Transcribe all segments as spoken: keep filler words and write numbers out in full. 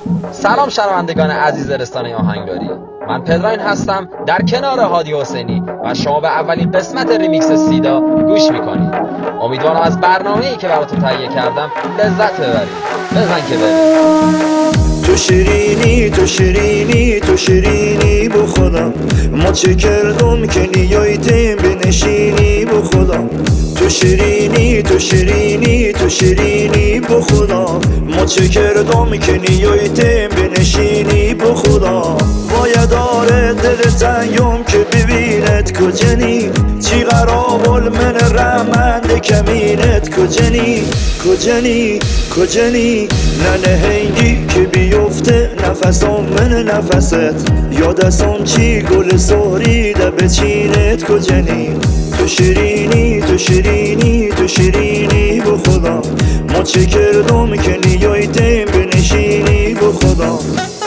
سلام شنوندگان عزیز رسانه آهنگداری، من پدراین هستم در کنار هادی حسینی و شما به اولین قسمت ریمیکس سیدا گوش میکنید. امیدوارم از برنامه‌ای که براتون تهیه کردم لذت ببرید. بزن که برید. تو شیرینی تو شیرینی تو شیرینی بو خدا، ما چه کردم که نیایتیم بنشینی بو خدا. تو شیرینی تو شیرینی تو شیرینی بو خدا، ما چه کردم که نیایتیم بنشینی بو خدا. باید آره دل تنگم که ببینت کجنی، چی قرابل من رحمند کمینت کجنی کجنی کجنی. نه نهنگی که بیفته نفسام من نفست، یادسام چی گل ساری ده بچینت کجنی. تو شیرینی تو شیرینی تو شیرینی بو خدا، ما چه کردم که نیایتیم بنشینی بو خدا.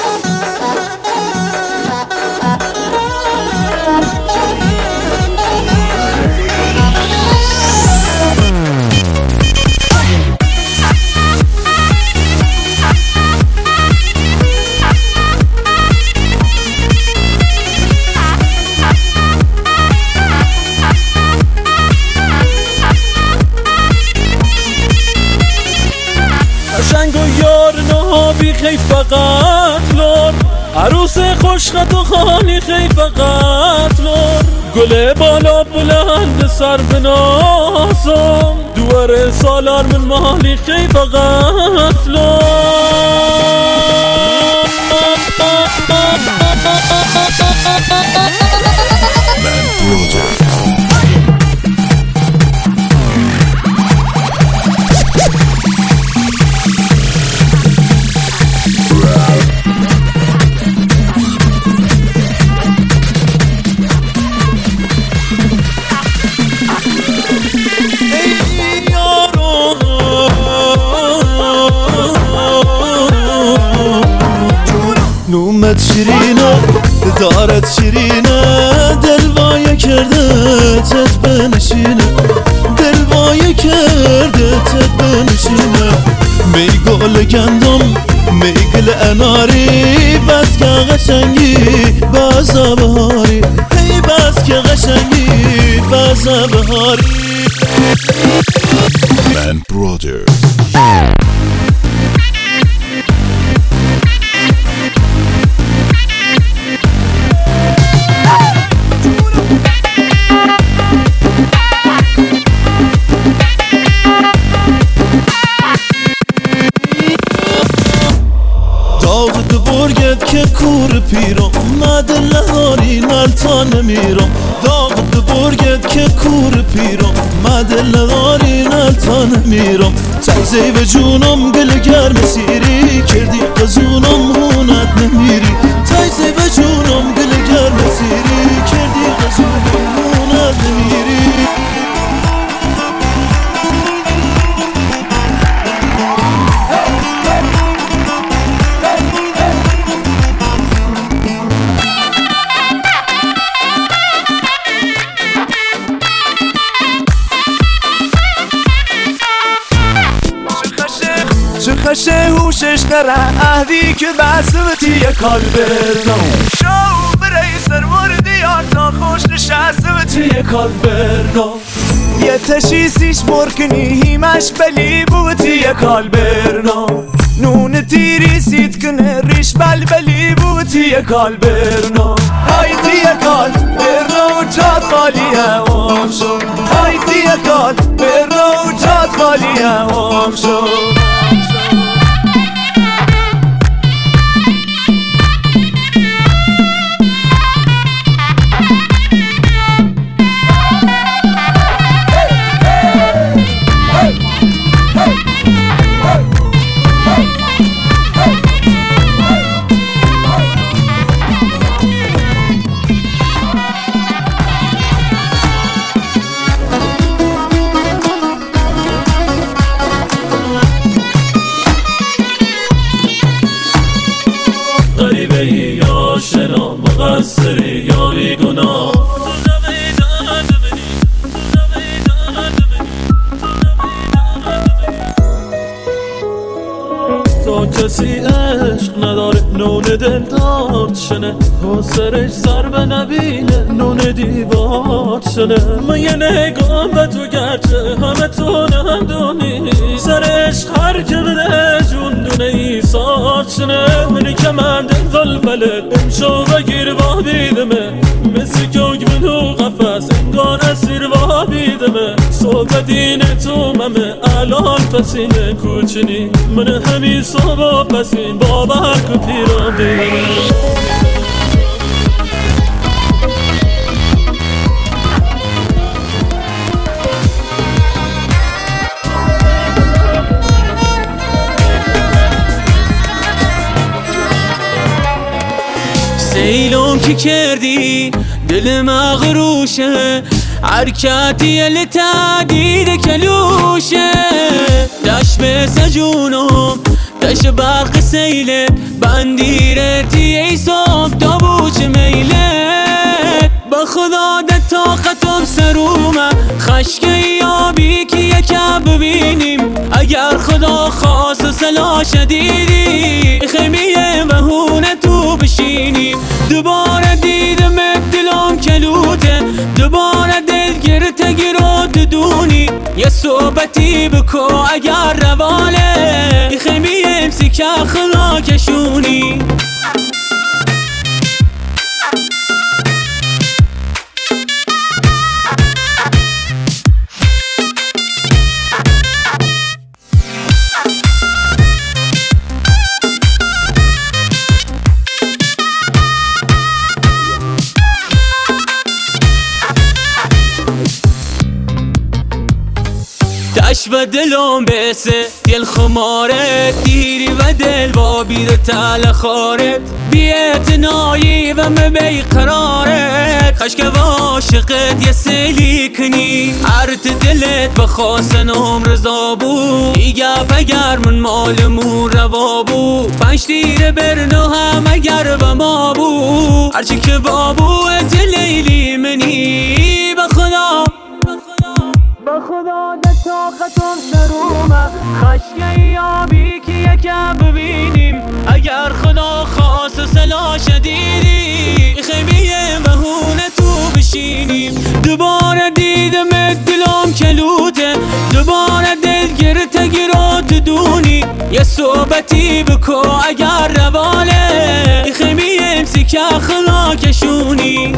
قشنگ و یار نهابی خیلی فقط لور، عروس خوشخط و خانی خیلی فقط لور. گله بالا بلند سر بناسم، دواره سالار من مالی خیلی فقط لور. نومت شیرینه دارت شیرینه، دلوایه کرده تت بنشینه، دلوایه کرده تت بنشینه. می گل گندم می گل اناری، بس که قشنگی بازا بهاری، هی بس که قشنگی بازا بهاری. من برادر که کور پیرم مدل لهاری نلتا نمیرم. داغ برگت که کور پیرم مدل لهاری نلتا نمیرم. تایزه و جونم گل گرم سیری، کردی قزونم هونت نمیری. تایزه و جونم گل گرم سیری، کردی قزونم هونت نمیری. چه خشه هوشش نره اهدی که بسمتی یه کال برنام. شو برای سرور دیار تا خوش نشستمتی یه کال برنام. یه تشیسیش برکنی هیمش بلی بوتی یه کال برنام. نون تیری سید کنه ریش بل بلی بوتی یه کال برنام. هایتی یه کال برنام جاد خالی امام شو. هایتی یه کال برنام جاد خالی امام شو. مقصری یا بیگناه. تا کسی عشق نداره نون دل دارد شنه و سرش سر به نبینه نون دیوار شنه. من یه نگاه به تو گرچه همه تو نمدونی سرش هر که بده جون دونه ایسار شنه. منی که من دل ولوله امشو بگیر و بیدمه مثل گنگ منو قفص انگار اسیر و بیدمه صبح دین تو ممه الان پسینه کوچنی من همین صبح پسین باور که پیران بیدمه. سیلون که کردی دل مغروشه حرکتی ال تعدید کلوشه دشت به سجونم دشت برق سیله بندیرتی ای صبح دابوچ میله با خدا ده طاقتم سرومه خشک یابی که یکم ببینیم اگر خدا خواست سلا شدیدی خیمیه مهونه تو بشینیم دوباره دیدم دلم کلوته دوباره دلگیر تگیرات دونی یه صحبتی بکو اگر رواله خیمیه امسی که خلا کشونی. دشت و دلم بسه دل خمارت دیری و دل با بیر تل خارت بی‌اعتنایی و مبی قرارت خشک و عاشقت یه سیلی کنی عرت دلت بخواستن هم رضا بود ایگه اگر من مالمون روا بود پنج تیر برنو هم اگر به ما بود هرچی که بابوت لیلی منی به خدا به خدا ده طاقتم سرومه خشک یابی که یکم ببینیم اگر خدا خواست سلا شدیدی خیمیه مهونه تو بشینیم دوباره دیدم دلم کلوته دوباره دلگیر تگیرات دونی یه صحبتی بکو اگر رواله خیمیه امسی که خلا کشونی.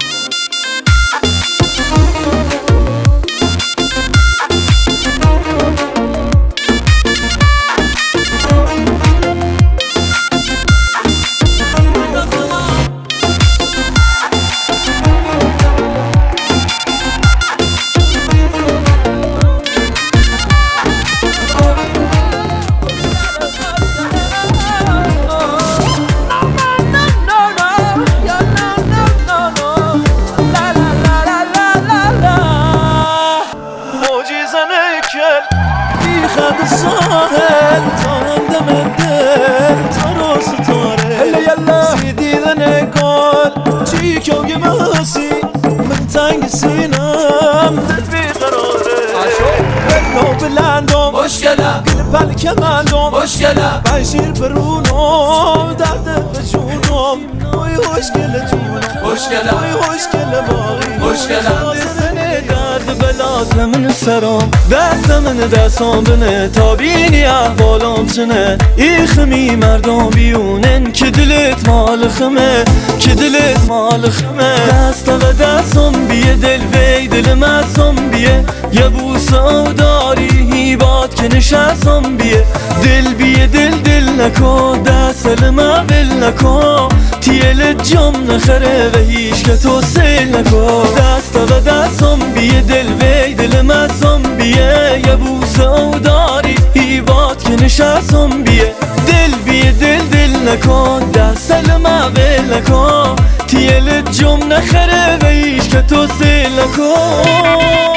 خد الساحل طال دم الدل ترى ستاره سيدي نقول جيك يوم يماسي من تنق سينام تدفي قراري لو بالعندهم مشكلة قلب الكمالهم مشكلة بعيشير برونهم درد بجونهم وي مشكلة جونهم مشكلة وي مشكلة باغي مشكلة درد بلات من سرام دست من دستام بنه تا بینی احوالام چنه ای خمی مردم بیونن که دلت مال خمه که دلت مال خمه دست و دستم بیه دل وی دل مستم بیه یه بوسه او داری هیبات که نشستم بیه دل بیه دل دل نکن دست لما ول نکن تیل جام نخره و هیچ که تو سیل نکن دست و دستم بیه دل وی دل مستم بیه یه بوسه او داری هیبات که نشستم بیه دل بیه دل دل نکن دست لما ول نکن تیل جام نخره و هیچ که تو سیل نکن.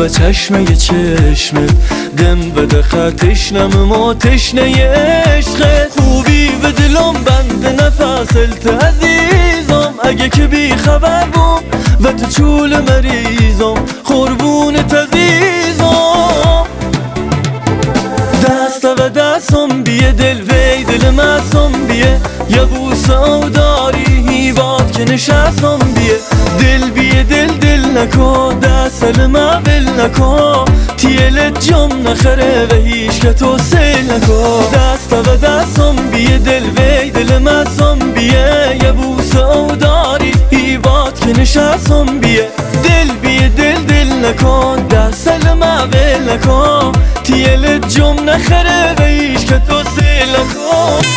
به چشمه چشمت دم بده خطشنم ما تشنه عشقت خوبی و دلم بند نفسلت عزیزم اگه که بی خبر بوم و تو چول مریضم قربونت عزیزم دست و دستم بیه دل وی دل مستم بیه یه بوسه او داری هیباد که نشستم بیه دل بیه دل دل نکن دست ما ول نکن تیلت جم نخره و هیچ که تو سیل نکن دست و دستم بیه دل وی دل مستم بیه یه بوسه او داری هیباد که نشستم بیه دل بیه دل دل نکن دست ما ول نکن تیلت جم نخره و هیچ که تو سیل نکن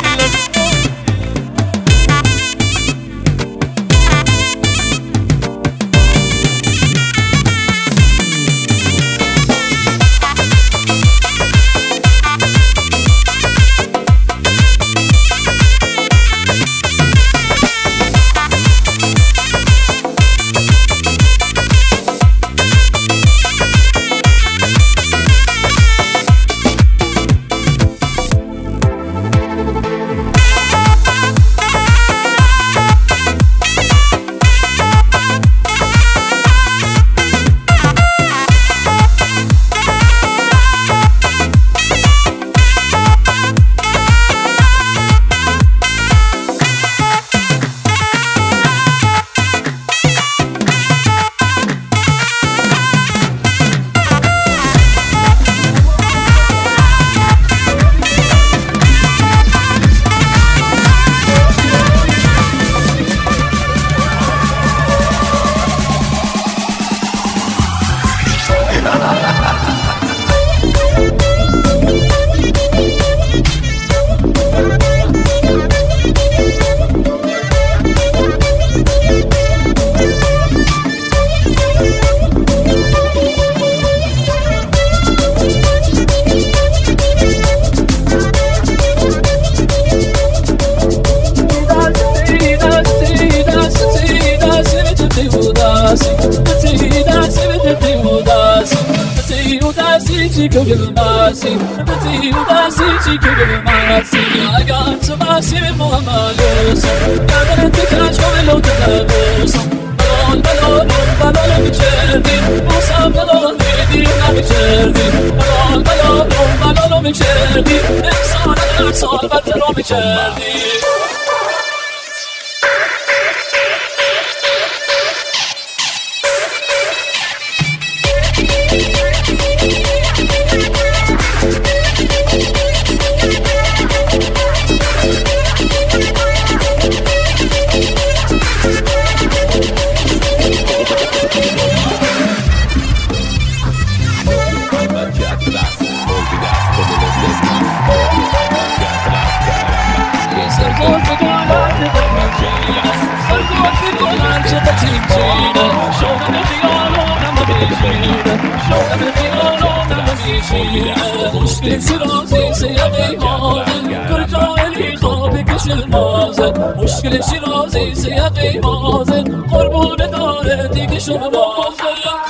مشکل شیرازی سیاقی مازن کرجالی خواب کشل مازن مشکل شیرازی سیاقی مازن قربون داره دیگه شما مازن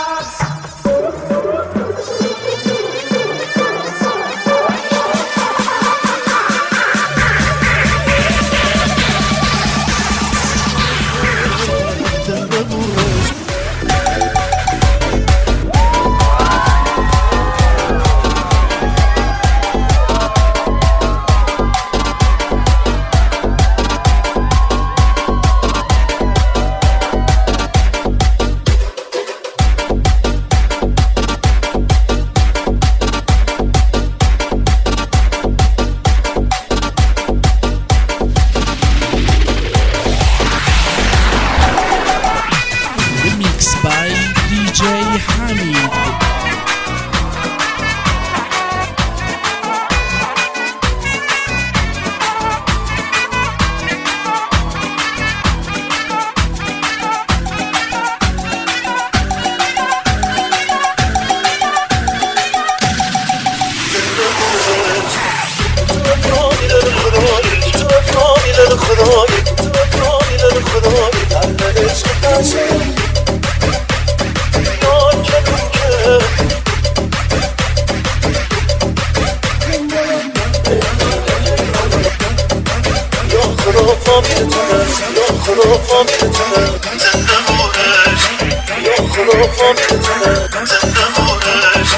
فامیلتونه یا خدا فامیلتونه زنده بارش یا خدا فامیلتونه زنده بارش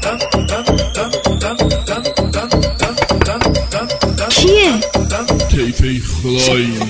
کیه؟ کیفی خداییم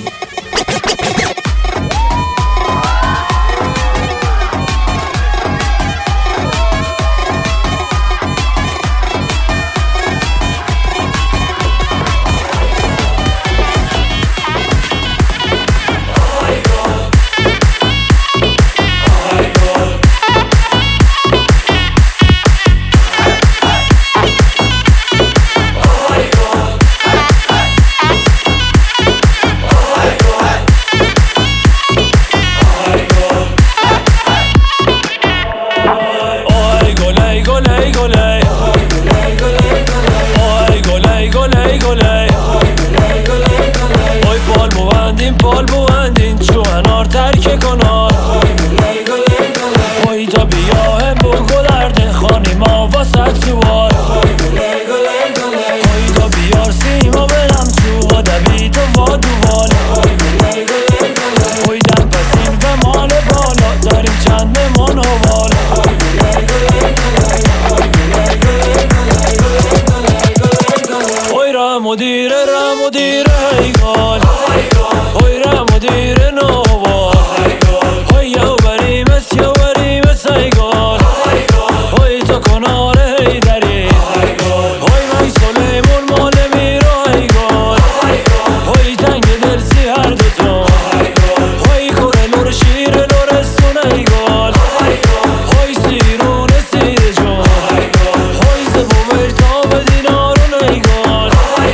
مدیر را مدیر هیگال هوی را مدیر نووال هوی یو بریم اس یو بریم اس هیگال هوی تو کنار هیدری هوی من سلیمون مال میرا هیگال هوی تنگ دل سی هر دوتون هوی کوره لور شیر لورستون هیگال هوی سیرون سیر جون هوی زبو برتا بدینارون هیگال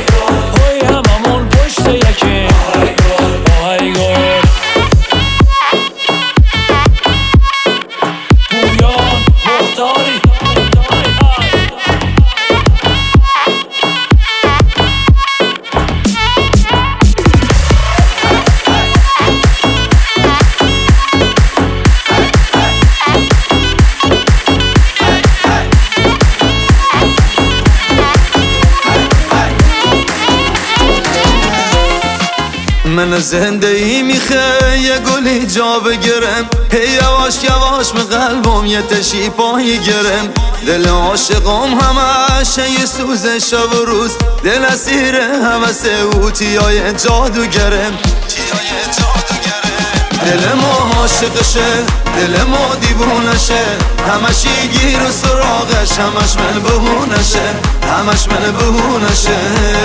من زنده ای میخه یه گلی جا بگیرم هی یواش یواش به قلبم یه تشی پایی گرم دل عاشقم همش یه سوزه شب و روز دل اسیر همسه او تیای جادوگرم تیای جادوگرم دل ما عاشقشه دل ما دیوونشه همشی گیر و سراغش همش من بهونشه همش من بهونشه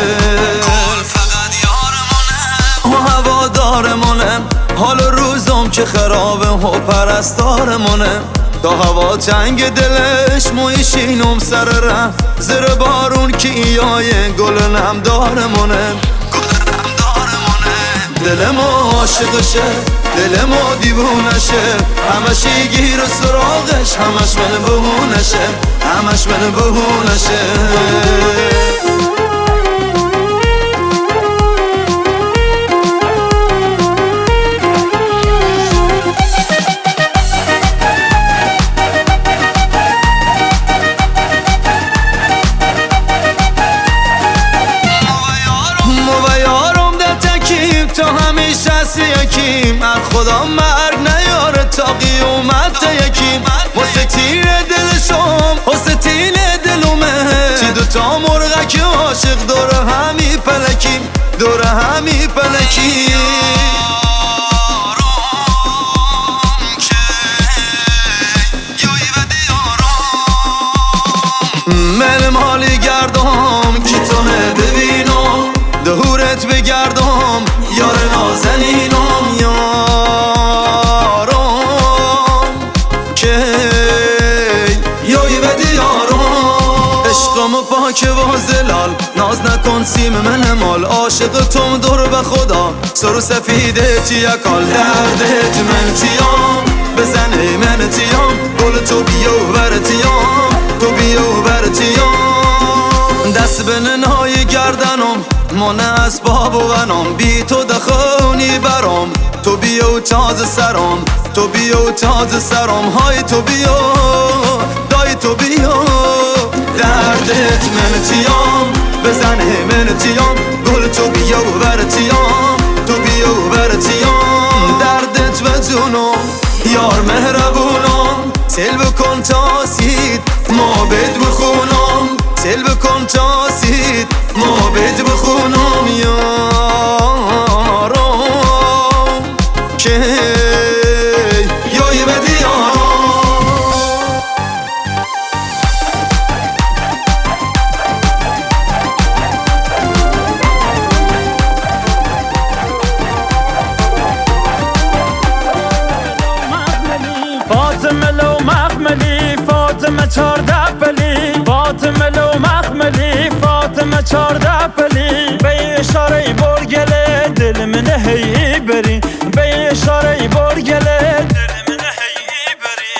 و هوادارمونه حال روزم که خرابه و پرستارمونه تا هوا تنگ دلش مویشینم سر ره زیر بارون که ایای گل نمدارمونه گل نمدارمونه دل ما عاشقشه دل ما دیوونشه همشی گیر و سراغش همش من بهونشه همش من بهونشه یکیم از خدا مرگ نیاره تا قیومت یکیم واسه تیر دلشم واسه تیر دلومه تی دوتا مرغک عاشق دور همی پلکیم دور همی پلکیم من مالی گردم کی تو ببینم دهورت بگردم یار نازنینم یارم که یایی بدی یارم عشقم پاک و زلال ناز نکن سیم من مال عاشق توم دور به خدا سر سفیده تیکال دردت من تیام بزنه من تیام گل تو بیو بر تیام تو بیو بر تیام دست به ننهای گردنم من اسباب و غنم بی تو دخونی برام تو بیو تاز سرام تو بیو تاز سرام های تو بیو دای تو بیو دردت من تیام بزنه من تیام گل تو بیو بر تیام تو بیو باشه یای بدی ها فاطمه لو مخملی فاطمه چارده پلی فاطمه لو مخملی فاطمه چارده پلی به اشاره برگله دل من هی بری به اشاره برگله دل من هی بری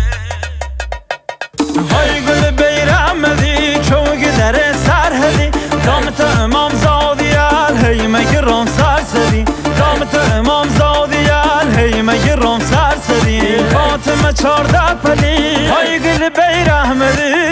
های گل بیرمدی چوگ در سرهدی دامت امام زادیال هی مگرم سرسدی دامت امام زادیال هی مگرم سرسدی فاطمه چارده پلی های گل بیرمدی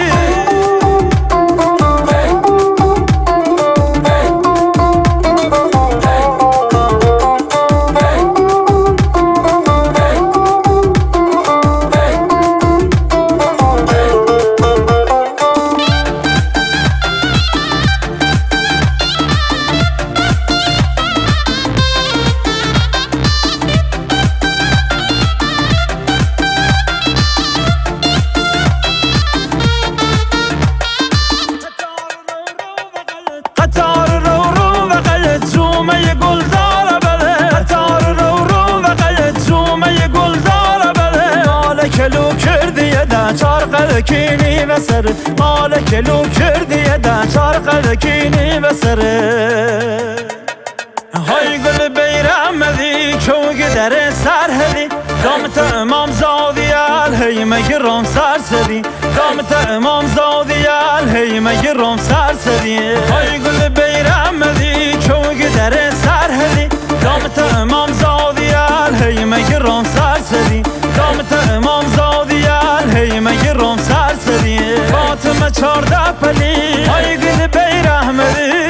قطار رو رو بغل جومه گل داره بله قطار رو رو بغل جومه گل داره بله مال کلو کردیه ده چارقل کینی بسر مال کلو کردیه ده چارقل کینی بسر های گل بیرمدی چوگ در سرهدی دامت امام زادیال هی مگرم سرسدی دامت امام زادیال هی مگرم سرسدی های گل بیرمدی چوگ در سرهدی دامت امام زادیال هی مگرم سرسدی دامت امام زادیال هی مگرم سرسدی فاطمه چارده پلی های گل بیرمدی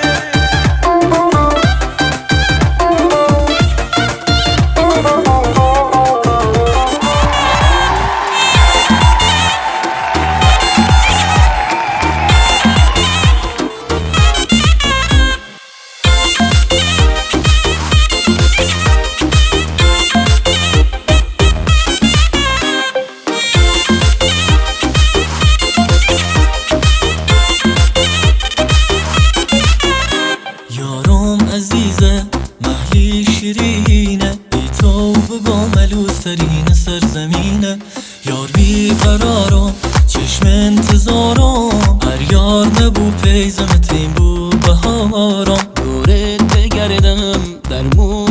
عزیزه محلی شیرینه ای تو با ملوسترین سرزمینه یار بی قرارم چشم انتظارم هر یار نبو پیزم تیم بو بهارم دورت بگردم در مو